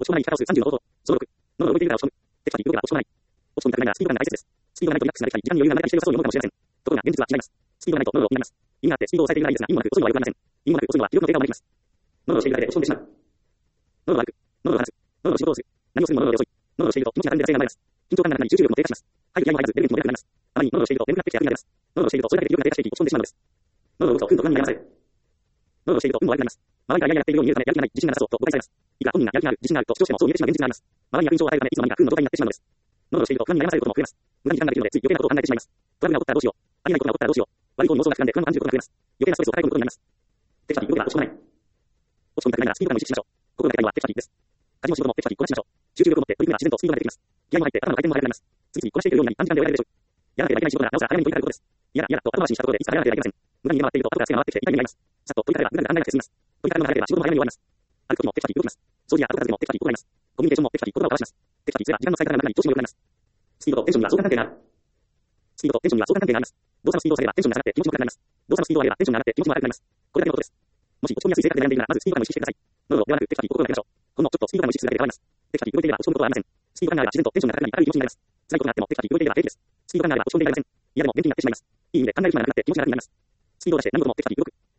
落ち込まない言い方をする30の方法。小6。脳の動いているから落ち込む。テキパキ動くが落ち込まない。落ち込みたくないならスピード感が大切です。スピードがないとリラックスができたり、時間に余裕がなかったりして良さそうに思うかもしれません。ところが、現実は違います。スピードがないと脳を気になります。意味があってスピードを抑えているならいいですが、意味もなく遅いのは良くありません。意味もなく遅いのは記録の低下を招きます。脳をしているだけで落ち込んでしまう。脳を歩く。脳を話す。脳の仕事をする。何をするにも脳より遅い。脳をしていると気持ちが単純で惰性が生まれます。緊張感がなくなり集中力も低下します。はい、気合も入らず、出る気も出なくなります。あまりに脳をしていると眠くなってきて楽になります。脳をしているとそれだけで気力が低下していき落ち込んでしまうのです。脳を動くと運と不安に悩まされる。脳をしていると運も悪くなります。周りからやっているように見えるためやる気がない、自信がなさそうと誤解されます。いくら本人がやる気がある、自信があると主張してもそう見えてしまう現実があります。周りに悪印象を与えるためいつの間にか運の状態になってしまうのです。脳をしていると不安に悩まされることも増えます。無駄に時間ができるのでつい余計なことを考えてしまいます。トラブルが起こったらどうしよう。ありえないことが起こったらどうしよう。悪い方に妄想が膨らんで不安を感じることが増えます。余計なストレスを抱え込むことになります。テキパキ動けば落ち込まない。落ち込みたくないならスピード感を意識しましょう。心がけたいのはテキパキです。家事も仕事もテキパキこなしましょう。集中力を持って取り組めば自然とスピードが出てきます。気合も入って頭の回転も速くなります。次々こなしているようになり短時間で終えられるでしょう。やらなければいけない仕事がなおさら早めに取り掛かることです。嫌だ嫌だと後回しにしたところでいつかやらなければいけません。無駄に家回っていると後から手が回ってきて痛い目になります。さっと取り掛かればぐだぐだ考えなくて済みます。取り掛かるのが早ければ仕事も早めに終わります。歩く時もテキパキ動きます。掃除や後片付けもテキパキ行います。コミュニケーションもテキパキ言葉を交わします。テキパキすれば時間の使い方が楽に調子も良くなります。スピードとテンションには相関関係がある。スピードとテンションには相関関係があります。動作のスピードを下げればテンションが下がって気持ちも暗くなります。動作のスピードを上げればテンションが上がって気持ちも悪くなります。これだけのことです。もし落ち込みやすい性格で悩んでいるならまずスピード感を意識してください。脳をではなくテキパキ心がけましょう。ほんのちょっとスピード感を意識するだけで変わります。テキパキ動いていれば落ち込むことはありません。スピード感があれば自然とテンションが高くなり明るい気持ちになります。辛いことがあってもテキパキ動いていれば平気です。スピード感があれば落ち込んでいられません。嫌でも元気になってしまいます。いい意味で考える暇がなくなって気持ちが楽になります。スピードを出して何事もテキパキ動く。